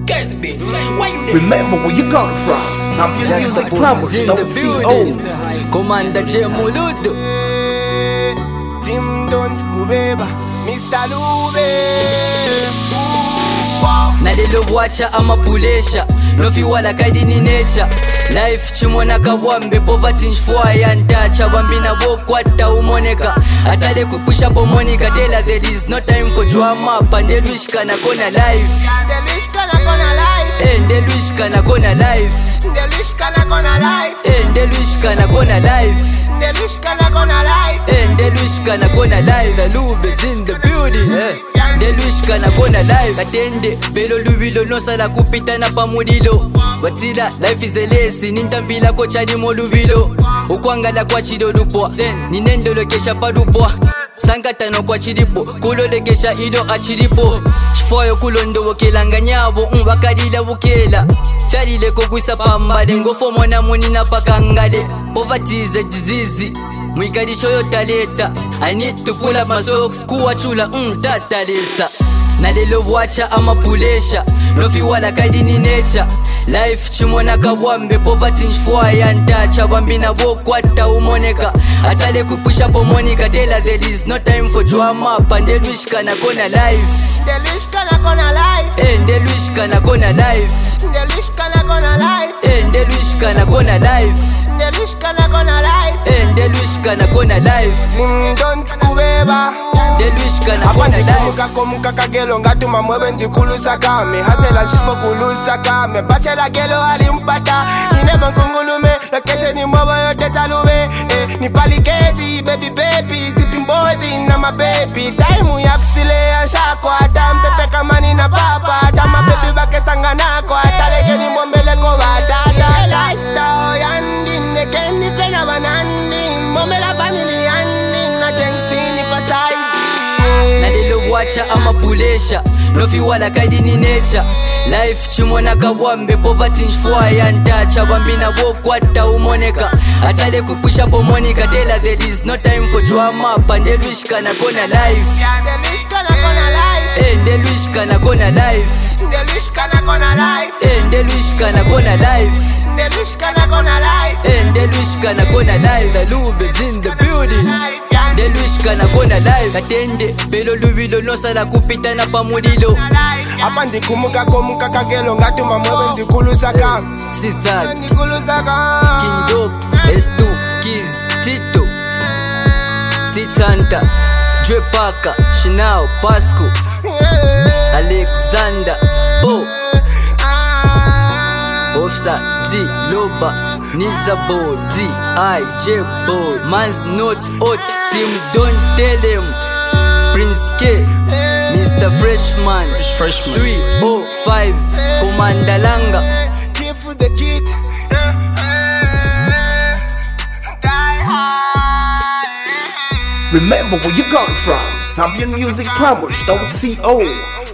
Guys, bitch, why you there? Remember where you got from. Zambian Music Plumbers.co. Commander J Muludu. Tim don't kubeba Mr. Lube. Nalilobwacha amapulesha nofiwa la kaidini nature life chimona kabwambe poverty nshfwa yantacha bambina bokwata umoneka atale kupusha pomonika tela there is no time for drama pandelwishka na kona life Delishka na kona life. ndelwishka na kona life Delishka na kona life. ndelwishka na kona life Delishka na kona life. ndelwishka na kona life the Lube's in the building ndelwishka na kona life atende belo lubilo nosala kupita na pamudilo watila life is a lesson nintambila kochani molubilo ukwangala kwa chido lupo then ninendolokesha padupo sankatano kwa chiripo kulolekesha ido achiripo chifoyo kulondo wokelanga nyabo wakadila wukela fyalile kokwisa pambale ngofomona munina pakangale poverty is a disease mwikalisho yotaleta I need to pull up my socks kuwachula tatalesa nalelo bwacha amapulesha nofiwa la kaidini nature life chimona kabwambe poverty nshfwa yantacha bambina bokwata umoneka atale kupusha pomonika tela there is no time for drama pandelwishka na kona life Delishka na kona life. ndelwishka na kona life Delishka na kona life. ndelwishka na kona life Delishka na kona life. ndelwishka na kona life Tim don't kubeba. ndelwishka na kona life Komuka kagelo ngatuma mwebe ndikulusa kame hasela chifo kulusa kame bachela gelo alimpata ninema nkungulume location mbobo yote talube ni palikezi baby sipping boys na my baby time ya kusilea shako hata mpepe kama nina papa hata mabebi bake sanganako hata legeni mwombele kwa watata lifestyle yandi nekeni fena banandi mwombela family yandi na jengsini kwa saidi nalilobwacha amapulesha nofiwa la kaidini nature life chimona kabwambe poverty nshfwa yantacha bambina bokwata umoneka atale kupusha pomonika tela there is no time for drama pandelwishka na kona life Delishka na kona life. ndelwishka na kona life Delishka na kona life. ndelwishka na kona life Delishka na kona life. ndelwishka na kona life the Lube's in the building ndelwishka na kona life atende belo lubilo nosala kupita na pamudilo Apa ndikumuka komuka kagelo ngatuma mwebe ndikulusa kame Sithak ndikulusa kame King Dope S2 Kiz Tito Sitanta Dre Parker Shinao Pasco Alexander Bo Ofsa D Loba Nizabo D I J Bo Man's not hot Team don't tell him Prince K Mr. Freshman 305 Commander Langa Give for the kid. Remember where you got from. Zambian Music Plumbers.co.